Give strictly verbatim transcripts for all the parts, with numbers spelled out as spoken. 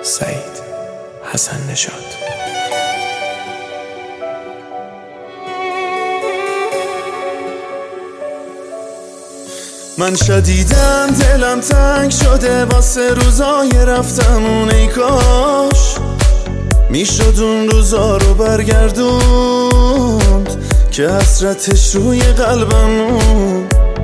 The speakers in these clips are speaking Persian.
سعید حسن نژاد. من شدیداً دلم تنگ شده واسه روزای رفتمون، ای کاش میشد اون روزا رو برگردوند که حسرتش روی قلبمون.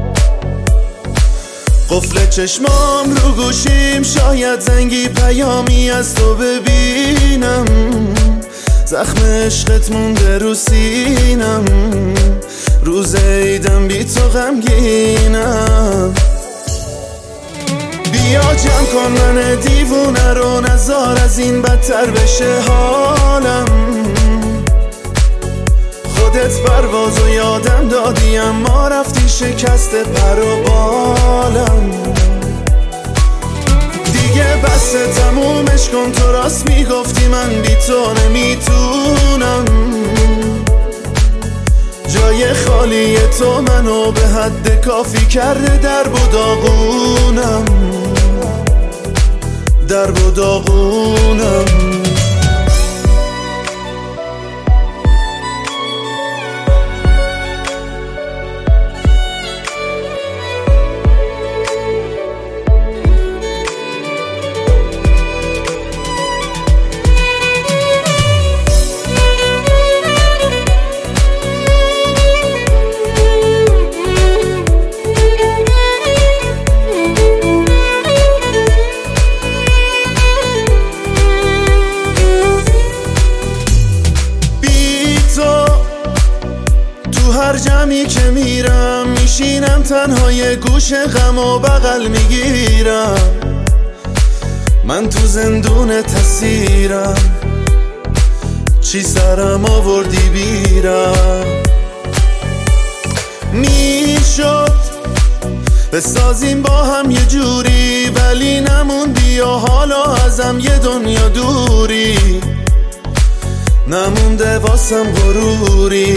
قفل چشمام رو گوشیم، شاید زنگی پیامی از تو ببینم. زخم عشقت مونده رو سینم، روز عیدم بی تو غمگینم. بیا جمع کن من دیوونه رو، نزار از این بدتر بشه حالم. خودت پرواز و یادم دادی اما رفتی شکست پر و بالم. دیگه بس تمومش کن، تو راست میگفتی من بی تو نمیتونم. جای خالی تو منو به حد کافی کرده، درب و داغونم، درب و داغونم. هر جمعی که میرم میشینم تنهای گوش غم و بغل میگیرم. من تو زندون تسیرم، چی سرم آوردی بیرم. میشد بسازیم با هم یه جوری، ولی نموندی و حالا ازم یه دنیا دوری. نمونده واسم غروری،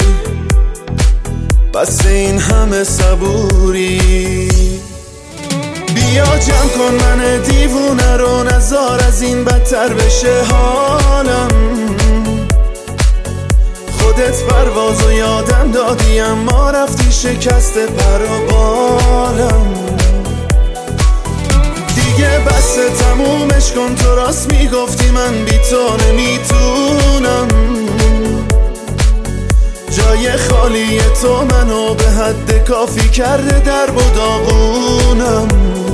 بس این همه صبوری. بیا جمع کن من دیوونه رو، نزار از این بدتر بشه حالم. خودت پرواز و یادم دادی اما رفتی شکست پر و بالم. دیگه بس تمومش کن، تو راست میگفتی من بی تو نمیتونم. جای خالی تو منو به حد کافی کرده، درب و داغونم،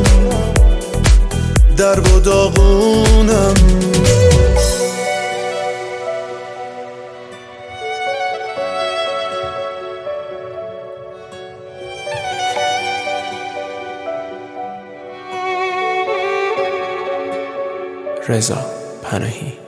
درب و داغونم. رضا پناهی.